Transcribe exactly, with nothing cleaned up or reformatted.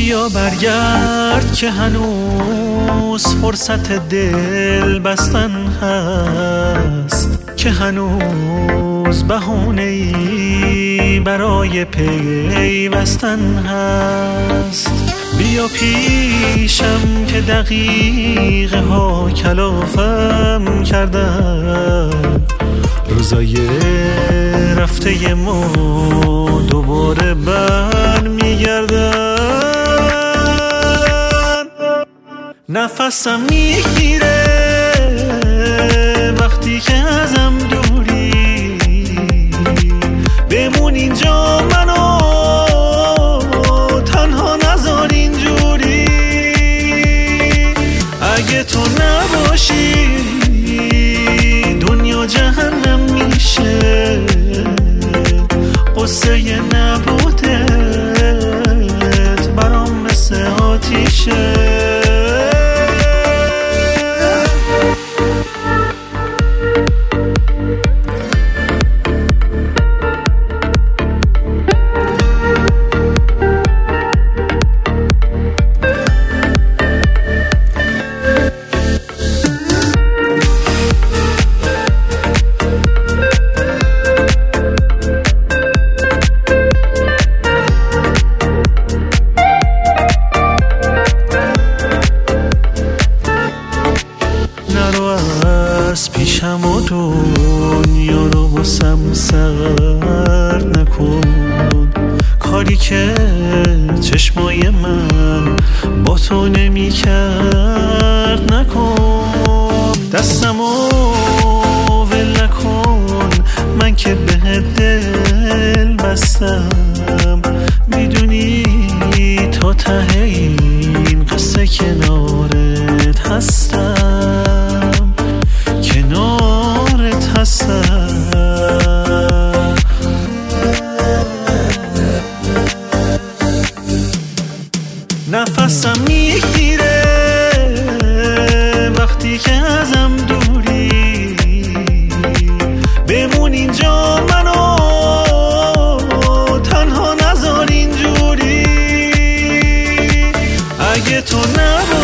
بیا برگرد که هنوز فرصت دل بستن هست، که هنوز بهانه‌ای برای پیوستن هست. بیا پیشم که دقیقه ها کلافم کردن، روزای رفته ما دوباره بر میگردن. نفسم میگیره وقتی که ازم دوری، بمون اینجا منو تنها نذار اینجوری. اگه تو نباشی دنیا جهنم میشه، قصه نبودت برام مثل آتیشه. پیشم و دنیا رو بسم سر نکن، کاری که چشمای من با تو نمی کرد نکن. دستمو ول نکن، من که به دل بستم، میدونی تا ته این قصه کنارت هستم، کنارت هستم. نفسم میگیره وقتی که ازم دوری، بمون اینجا منو تنها نذار اینجوری. اگه تو نباشی